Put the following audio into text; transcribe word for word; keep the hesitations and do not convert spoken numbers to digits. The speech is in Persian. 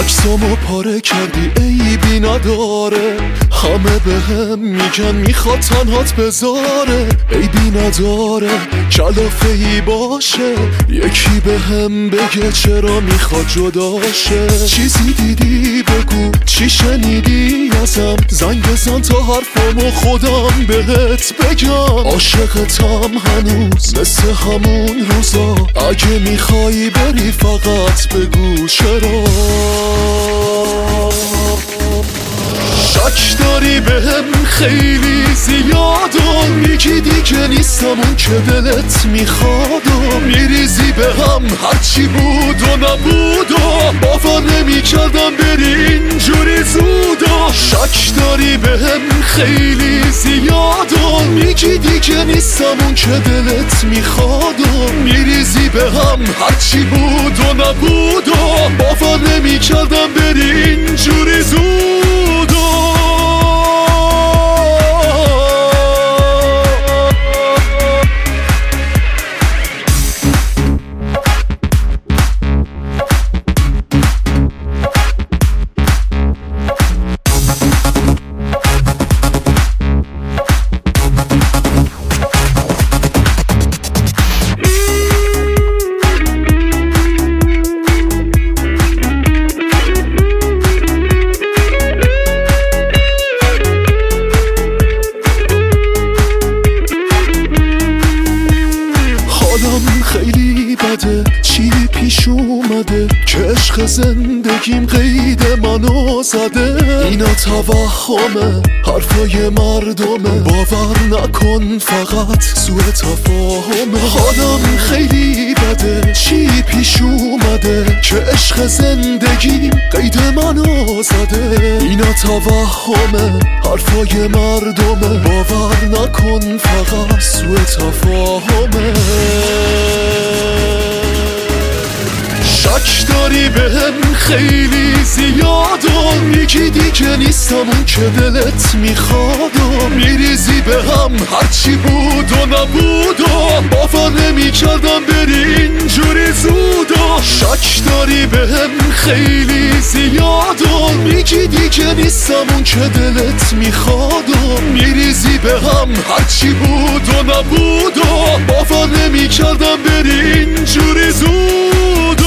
عکسامو پاره کردی عیبی نداره، همه به هم میگن میخواد تنهات بذاره. عیبی نداره کلافه ای باشه، یکی به هم بگه چرا میخواد جداشه. چیزی دیدی بگو، چی شنیدی ازم، زنگ بزن تا حرفامو خودم بهت بگم. عاشقتم هنوز مثل همون روزا، اگه میخوای بری فقط بگو چرا. شک داری بهم خیلی زیادا، میگی دیگه نیستم اون که دلت میخوادا. میریزی بهم هرچی بود و نبودا، باور نمی کردم بری اینجوری زودا. شک داری بهم خیلی زیادا، میگی دیگه نیستم اون که دلت میخوادا. میریزی بهم هرچی بود و نبودا، باور نمی کردم بری اینجوری زودا. خیلی بده چی پیش اومده که عشق زندگیم قید منو زده. اینا توهمه حرفای مردمه، باور نکن فقط سوء تفاهمه. حالم خیلی بده چی پیش اومده که عشق زندگیم قید منو زده. اینا توهمه حرفای مردمه، باور نکن فقط سوء تفاهمه. شک داری بهم خیلی زیادا، میگی دیگه نیستم اون که دلت میخوادا. میریزی بهم هرچی بود و نبودا، باور نمی کردم بری اینجوری زودا. شک داری بهم خیلی زیادا، میگی دیگه نیستم اون که دلت میخوادا. میریزی بهم هرچی بود و نبودا، باور نمی کردم بری اینجوری زودا.